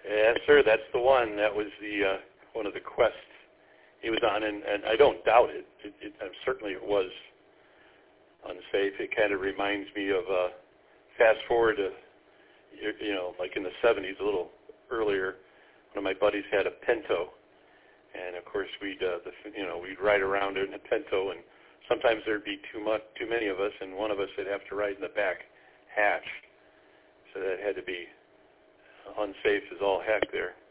Yes, sir. That's the one. That was the one of the quests he was on, and I don't doubt it. Certainly it was unsafe. It kind of reminds me of fast forward to, like in the 70s, a little earlier. One of my buddies had a Pinto, and of course we'd ride around in a Pinto, and sometimes there'd be too many of us, and one of us would have to ride in the back hatch. So that had to be unsafe as all heck there.